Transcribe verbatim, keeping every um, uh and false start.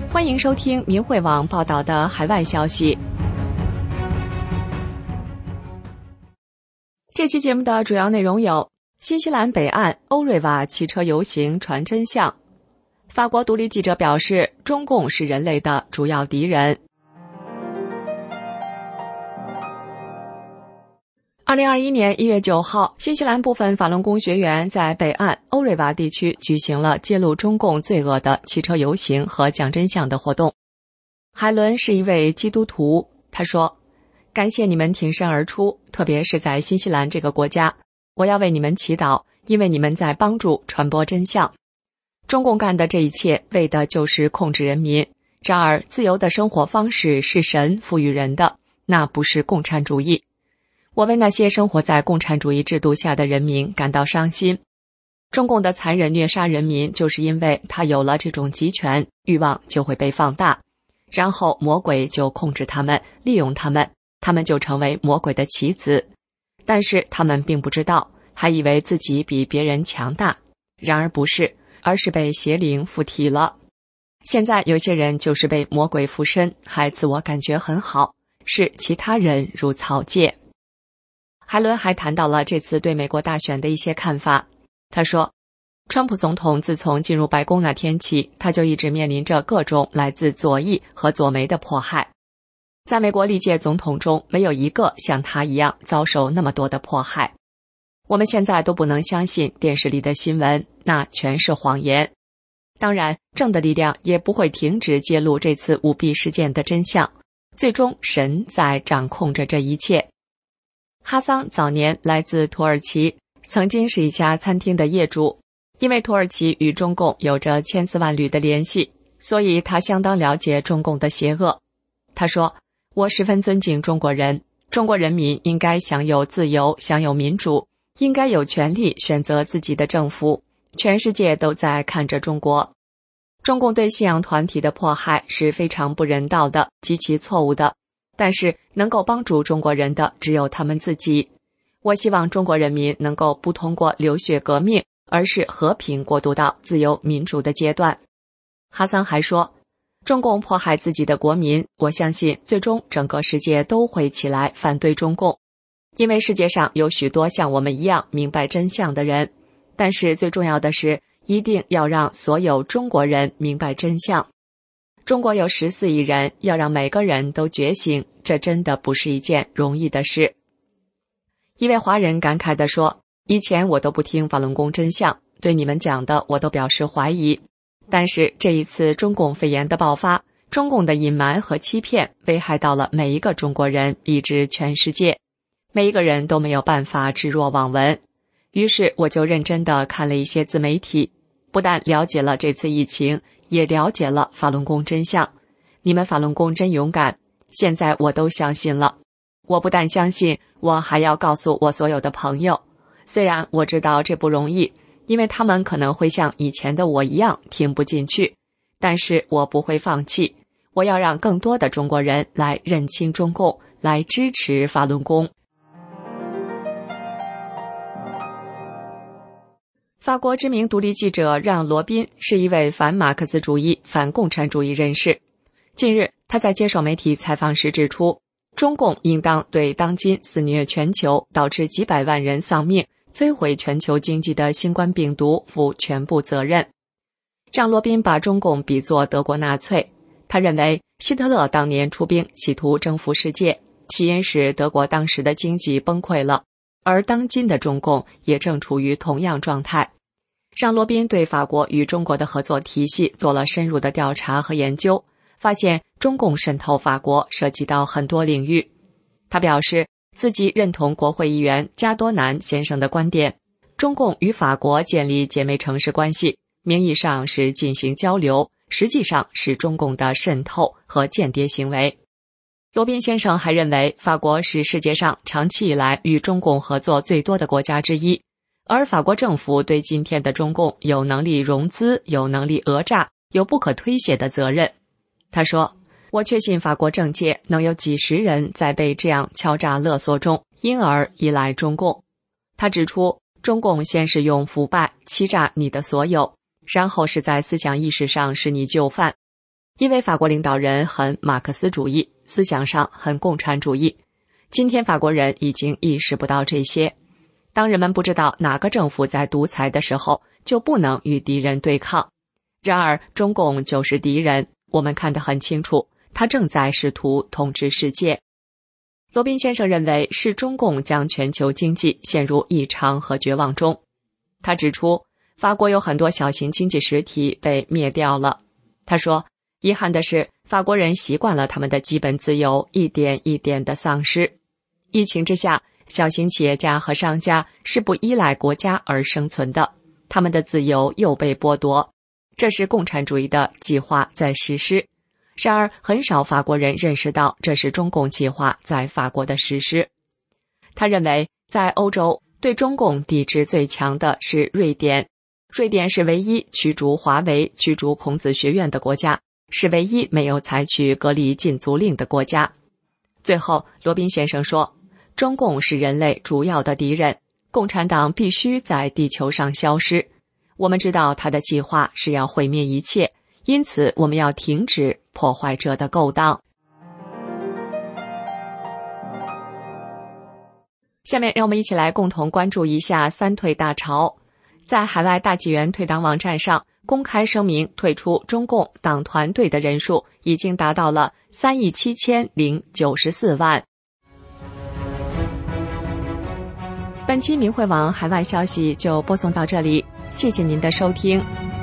欢迎收听明慧网报道的海外消息。这期节目的主要内容有：新西兰北岸欧瑞瓦汽车游行传真相；法国独立记者表示，中共是人类的主要敌人。二零二一年一月九号，新西兰部分法轮功学员在北岸欧瑞瓦地区举行了揭露中共罪恶的汽车游行和讲真相的活动。海伦是一位基督徒，他说：感谢你们挺身而出，特别是在新西兰这个国家，我要为你们祈祷，因为你们在帮助传播真相。中共干的这一切为的就是控制人民，然而自由的生活方式是神赋予人的，那不是共产主义。我为那些生活在共产主义制度下的人民感到伤心。中共的残忍虐杀人民，就是因为他有了这种集权，欲望就会被放大，然后魔鬼就控制他们，利用他们，他们就成为魔鬼的棋子。但是他们并不知道，还以为自己比别人强大，然而不是，而是被邪灵附体了。现在有些人就是被魔鬼附身，还自我感觉很好，视其他人如草芥。海伦还谈到了这次对美国大选的一些看法。他说，川普总统自从进入白宫那天起，他就一直面临着各种来自左翼和左媒的迫害。在美国历届总统中，没有一个像他一样遭受那么多的迫害。我们现在都不能相信电视里的新闻，那全是谎言。当然，正的力量也不会停止揭露这次舞弊事件的真相。最终，神在掌控着这一切。哈桑早年来自土耳其，曾经是一家餐厅的业主。因为土耳其与中共有着千丝万缕的联系，所以他相当了解中共的邪恶。他说，我十分尊敬中国人，中国人民应该享有自由，享有民主，应该有权利选择自己的政府。全世界都在看着中国。中共对信仰团体的迫害是非常不人道的，极其错误的。但是能够帮助中国人的只有他们自己。我希望中国人民能够不通过流血革命，而是和平过渡到自由民主的阶段。哈桑还说，中共迫害自己的国民，我相信最终整个世界都会起来反对中共，因为世界上有许多像我们一样明白真相的人。但是最重要的是，一定要让所有中国人明白真相。中国有十四亿人，要让每个人都觉醒，这真的不是一件容易的事。一位华人感慨地说，以前我都不听法轮功真相，对你们讲的我都表示怀疑。但是这一次中共肺炎的爆发，中共的隐瞒和欺骗危害到了每一个中国人，以至全世界。每一个人都没有办法置若罔闻。于是我就认真地看了一些自媒体，不但了解了这次疫情，也了解了法轮功真相。你们法轮功真勇敢，现在我都相信了。我不但相信，我还要告诉我所有的朋友。虽然我知道这不容易，因为他们可能会像以前的我一样听不进去，但是我不会放弃。我要让更多的中国人来认清中共，来支持法轮功。法国知名独立记者让·罗宾是一位反马克思主义、反共产主义人士。近日，他在接受媒体采访时指出，中共应当对当今肆虐全球、导致几百万人丧命、摧毁全球经济的新冠病毒负全部责任。让·罗宾把中共比作德国纳粹，他认为希特勒当年出兵企图征服世界，起因是德国当时的经济崩溃了，而当今的中共也正处于同样状态。让·罗宾对法国与中国的合作体系做了深入的调查和研究，发现中共渗透法国涉及到很多领域。他表示自己认同国会议员加多南先生的观点，中共与法国建立姐妹城市关系，名义上是进行交流，实际上是中共的渗透和间谍行为。罗宾先生还认为，法国是世界上长期以来与中共合作最多的国家之一，而法国政府对今天的中共有能力融资，有能力讹诈，有不可推卸的责任。他说，我确信法国政界能有几十人在被这样敲诈勒索中，因而依赖中共。他指出，中共先是用腐败欺诈你的所有，然后是在思想意识上使你就范。 因为法国领导人很马克思主义，思想上很共产主义。今天法国人已经意识不到这些。当人们不知道哪个政府在独裁的时候，就不能与敌人对抗。然而中共就是敌人，我们看得很清楚，他正在试图统治世界。罗宾先生认为是中共将全球经济陷入异常和绝望中。他指出，法国有很多小型经济实体被灭掉了。他说，遗憾的是，法国人习惯了他们的基本自由一点一点地丧失。疫情之下，小型企业家和商家是不依赖国家而生存的，他们的自由又被剥夺。这是共产主义的计划在实施。然而，很少法国人认识到这是中共计划在法国的实施。他认为，在欧洲对中共抵制最强的是瑞典。瑞典是唯一驱逐华为、驱逐孔子学院的国家，是唯一没有采取隔离禁足令的国家。最后，罗宾先生说，中共是人类主要的敌人，共产党必须在地球上消失。我们知道他的计划是要毁灭一切，因此我们要停止破坏者的勾当。下面让我们一起来共同关注一下三退大潮。在海外大纪元退党网站上公开声明退出中共党团队的人数已经达到了三亿七千零九十四万。本期明慧网海外消息就播送到这里，谢谢您的收听。